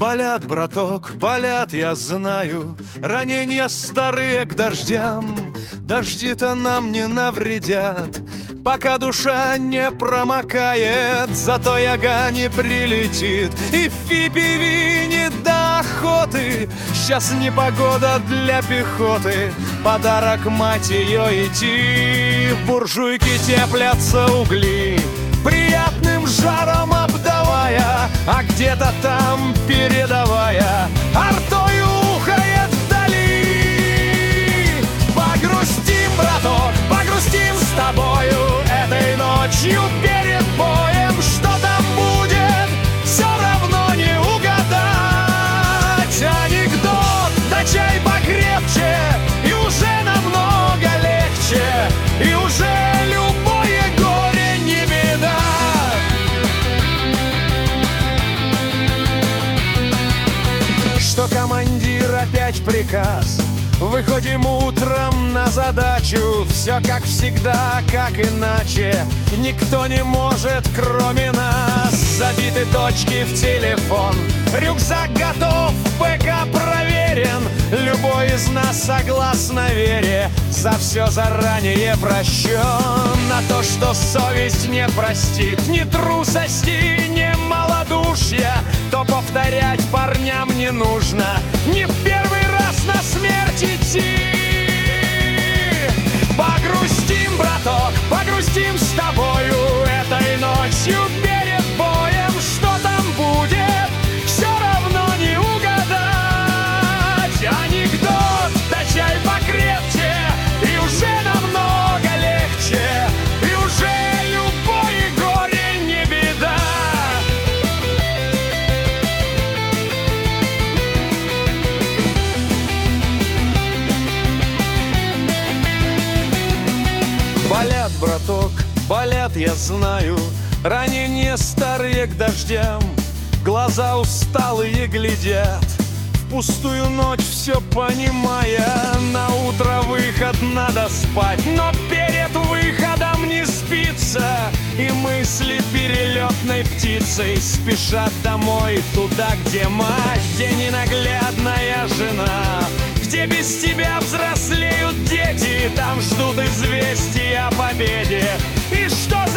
Болят, браток, болят, я знаю, ранения старые к дождям. Дожди-то нам не навредят, пока душа не промокает. Зато яга не прилетит, и фи-пи-ви не до охоты. Сейчас непогода для пехоты, подарок мать ее идти. В буржуйке теплятся угли, приятным жаром обдавая, а где-то там передовая артою ухает вдали. Погрустим, браток, погрустим с тобою этой ночью перед боем. Что там будет, все равно не угадать. Анекдот, да чай покрепче, и уже намного легче, и уже любое горе не беда. Что командир опять приказ, выходим утром на задачу. Все как всегда, как иначе, никто не может, кроме нас. Забиты точки в телефон, рюкзак готов, ПК проверен. Любой из нас согласно вере, за все заранее прощен. На то, что совесть не простит ни трусости, ни малодушья, то повторять парням не нужно, не в первый раз на смерть идти. Погрустим, браток, погрустим с тобою этой ночью перед боем. Что там будет, все равно не угадать. Анекдот, да чай покрепче, и уже намного легче, и уже любое горе не беда. Болят, браток, болят, я знаю, ранения старые к дождям. Глаза усталые глядят в пустую ночь, все понимая. На утро выход, надо спать, но перед выходом не спится. И мысли перелетной птицей спешат домой, туда, где мать, где ненаглядная жена, где без тебя взрослеют дети, там ждут известия о победе. И что